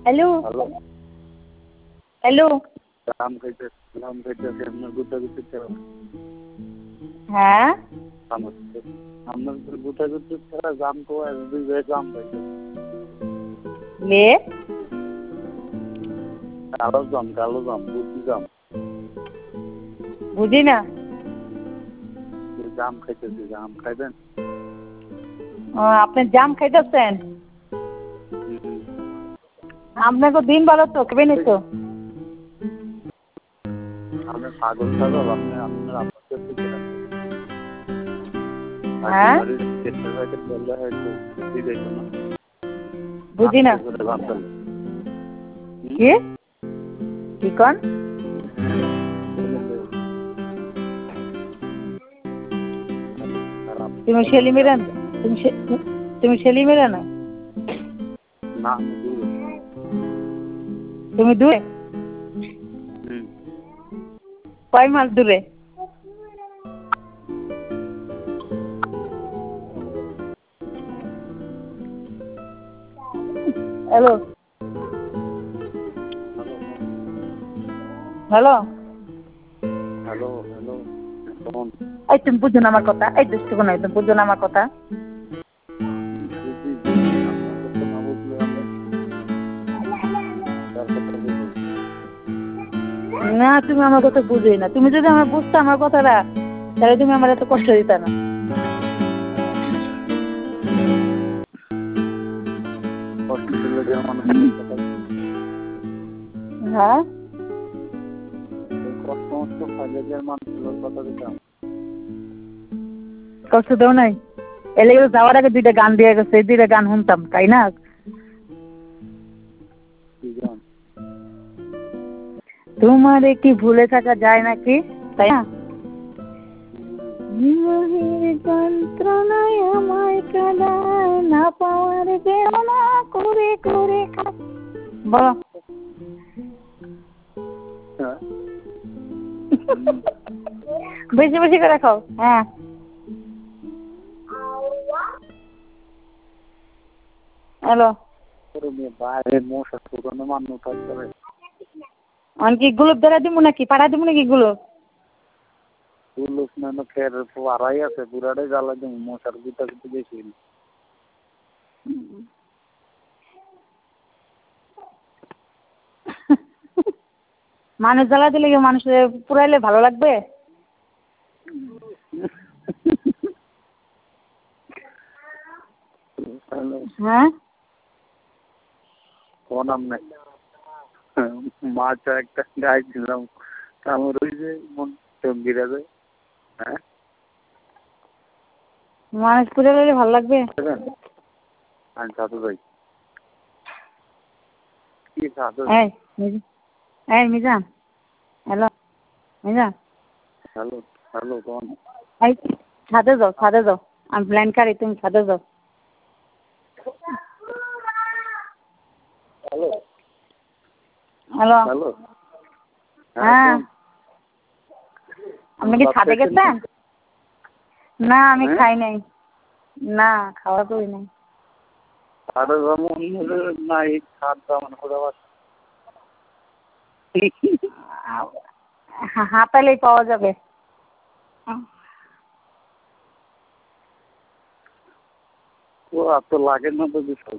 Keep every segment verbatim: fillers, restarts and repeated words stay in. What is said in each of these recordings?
Hello hello জাম খাইতে জাম খাইতে আপনার গুতা গুতি ছাড়া হ্যাঁ আপনার গুতা গুতি ছাড়া জাম তো দুই ভাই জাম খাইতে লে কালো জাম কালো জাম বুঝি জাম বুঝি না জাম খাইতেছি জাম খাইবেন ও আপনি জাম খাইতেছেন আপনাকে দিন ভালো তো খেবেন তো আপনি পাগল পাগল আপনি আপনার আপনার হ্যাঁ বুঝি না কি কি কন তুমি শেলি মেরান তুমি তুমি শেলি মেরা না না তুমি দূরে কয় মাস দূরে হ্যালো হ্যালো হ্যালো হ্যালো এই তুমি বুঝো না আমার কথা এই দুষ্টু কোন তুমি বুঝো না আমার কথা না তুমি আমার কথা বুঝোই না তুমি যদি আমার বুঝতে আমার কথাটা তাহলে তুমি আমার এত কষ্ট দিতে না হ্যাঁ কষ্ট দেও নাই এলে যাওয়ার আগে দুইটা গান দিয়ে গেছে এই দুইটা গান শুনতাম তাই না তোমারে কি ভুলে থাকা যায় নাকি তাই না যন্ত্রণায় আমায় কাঁদায় না পাওয়ার বেদনা করে করে বলো বেশি বেশি করে খাও হ্যাঁ হ্যালো কি গুলোব ধরা দিব নাকি পাড়া দিব নাকি গুলোব গুলোব না ফের আড়াই আছে পুরাটাই জ্বালা দিব মশার গুতা গুতি বেশি মানুষ জ্বালা দিলে কি মানুষের পুরাইলে ভালো লাগবে হ্যাঁ কোন আমনে মাছ একটা গাইছিলাম আমার ওই যে মন টঙ্গিরা যায় হ্যাঁ মানুষ পুরাইলে ভালো লাগবে আমি সাথে যাই কি সাথে এই এই Mizan hello Mizan hello hello কোন এই ছাদে যাও ছাদে যাও আমি প্ল্যান করি তুমি ছাদে যাও হ্যালো হ্যালো হ্যালো হ্যাঁ আপনি কি ছাদে গেছেন না আমি খাই নাই না খাওয়া তো নাই ছাদে যাবো নাই ছাদ দাম করে হাতালেই পাওয়া যাবে ও এত লাগে না তো বিষয়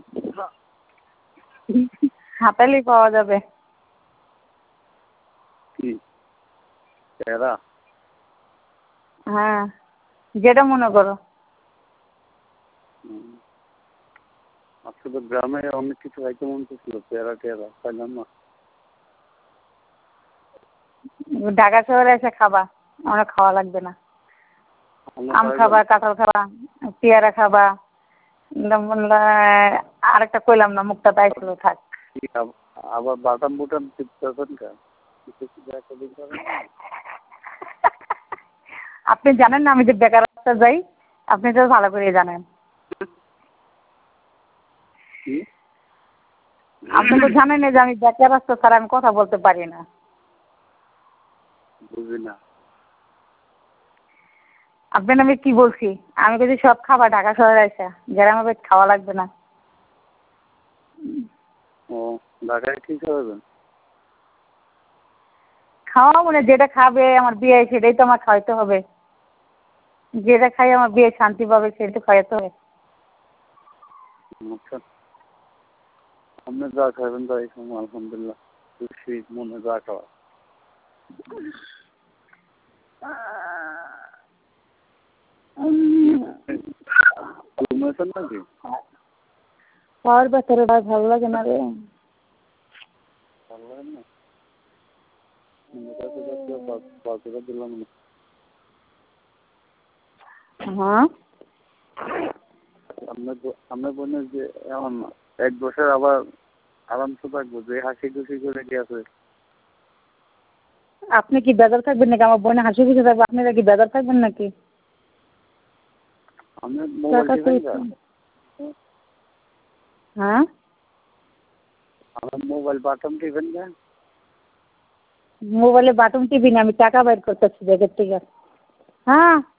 হাতালেই পাওয়া যাবে কি এরা হ্যাঁ যেটা মনে করো আজকে তো গ্রামে অনেক কিছু খাইতে মন ছিল পেয়ারা টেয়ারা খাইলাম না ঢাকা শহরে এসে খাবা আমরা খাওয়া লাগবে না আম খাবা কাঁঠাল খাবা পেয়ারা খাবা আর একটা কইলাম না মুখটা তাইছিল থাক আবার বাটাম বুটাম টিপতেছেন কা আপনি জানেন না আমি যে বেকার রাস্তা যাই আপনি তো ভালো করে জানেন আপনি তো জানেন যে আমি বেকার রাস্তা ছাড়া আমি কথা বলতে পারি না বুঝি না আপনার আমি কি বলছি আমি যদি সব খাবার ঢাকা শহরে আসা গ্রামে খাওয়া লাগবে না ও ঢাকায় কি খাওয়াবেন? খাওয়াবো না, যেটা খাবে আমার বিয়ে সেটাই তো আমার খাওয়াইতে হবে। যেটা খাই আমার বিয়ে শান্তি পাবে সেটা তো খাওয়াতে হবে। আচ্ছা, আপনি যা খাবেন তাই খাবো আলহামদুলিল্লাহ, খুশি মনে যা খাওয়া। ঘুমাইছেন নাকি? পাওয়ার ভেতরে ভাই ভালো লাগে না রে। ভালো লাগে না? পাঁচ হাজার দিলাম না। হ্যাঁ, আপনার বোনের যে এমন এক বছর আবার আরামসে থাকবো, যে হাসি খুশি করে গেছে। আপনি কি বেজার থাকবেন নাকি? আমার বোনে হাসি খুশি থাকবে, আপনারা কি বেজার থাকবেন নাকি? আপনি মোবাইল টিপেন না? হ্যাঁ, আমার মোবাইল বাটন টিপেন না? মোবাইলে বাটন টিপি না, আমি টাকা বাইর করতেছি ব্যাগের থেকে। হ্যাঁ।